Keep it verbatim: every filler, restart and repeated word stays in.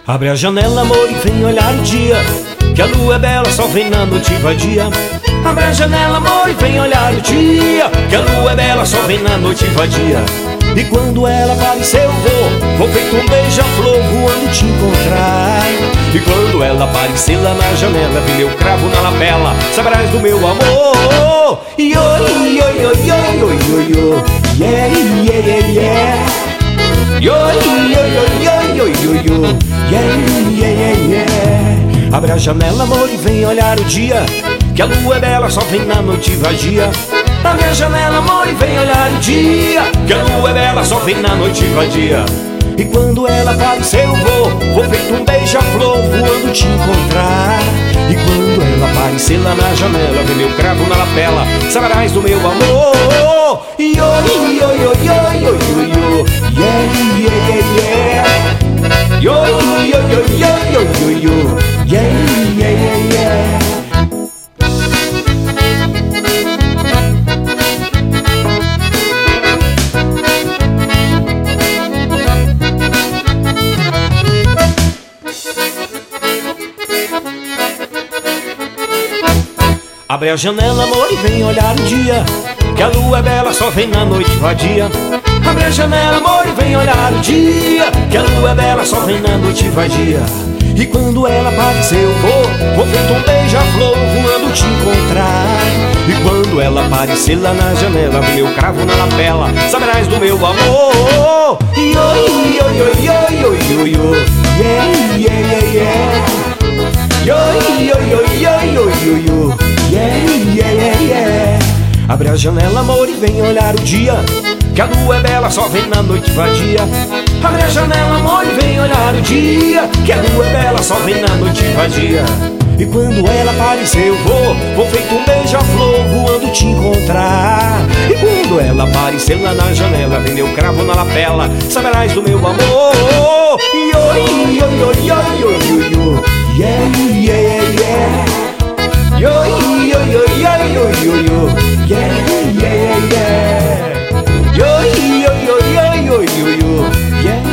Abre a janela, amor, e vem olhar o dia, que a lua é bela, só vem na noite vadia. Abre a janela, amor, e vem olhar o dia, que a lua é bela, só vem na noite vadia. E quando ela aparecer eu vou, vou feito um beija-flor voando te encontrar. E quando ela aparecer lá na janela, vi meu cravo na lapela, saberás do meu amor. Oi, oi, oi, oi, oi, oi, oi, yeah, yeah, yeah, yeah. Yo, yo, yo, yo, yo, yo, yo, yeah, yeah, yeah, yeah. Abre a janela, amor, e vem olhar o dia, que a lua é bela, só vem na noite vadia. Abre a janela, amor, e vem olhar o dia, que a lua é bela, só vem na noite vadia. E quando ela aparecer eu vou, vou feito um beija-flor voando te encontrar. E quando ela aparecer lá na janela, vê meu cravo na lapela, saberás do meu amor. Yo, yo, yo, yo, yo, yo, yo, yeah, yeah, yeah, yeah. Yo, yo, yo, yo, yo, yo, yo, yeah, yeah, yeah, yeah. Abre a janela, amor, e vem olhar o dia, que a lua é bela, só vem na noite vadia. Abre a janela, amor, e vem olhar o dia, que a lua é bela, só vem na noite vadia. E quando ela aparecer eu vou, vou feito um beija-flor voando te encontrar. E quando ela aparecer lá na janela, vem meu cravo na lapela, saberás do meu amor. Yo, yo, yo, yo, yo, yo, yo, yeah, yeah, yeah, yeah. Yo, yo, yo, yo, yo, yo, yo, yeah, yeah, yeah, yeah. Abre a janela, amor, e vem olhar o dia, que a lua é bela, só vem na noite vadia. Abre a janela, amor, e vem olhar o dia, que a lua é bela, só vem na noite vadia. E quando ela aparecer eu vou, vou feito um beija-flor voando te encontrar. E quando ela aparecer lá na janela, vem meu cravo na lapela, saberás do meu amor. Yo, yo, yo, yo, yo, yo, yo, yeah, yeah, yeah. Yo, yo, yo, yo, yo, yo, yo, yeah, yeah, yeah, yeah. Yo, yo, yo, yo, yo, yo, yo, yeah.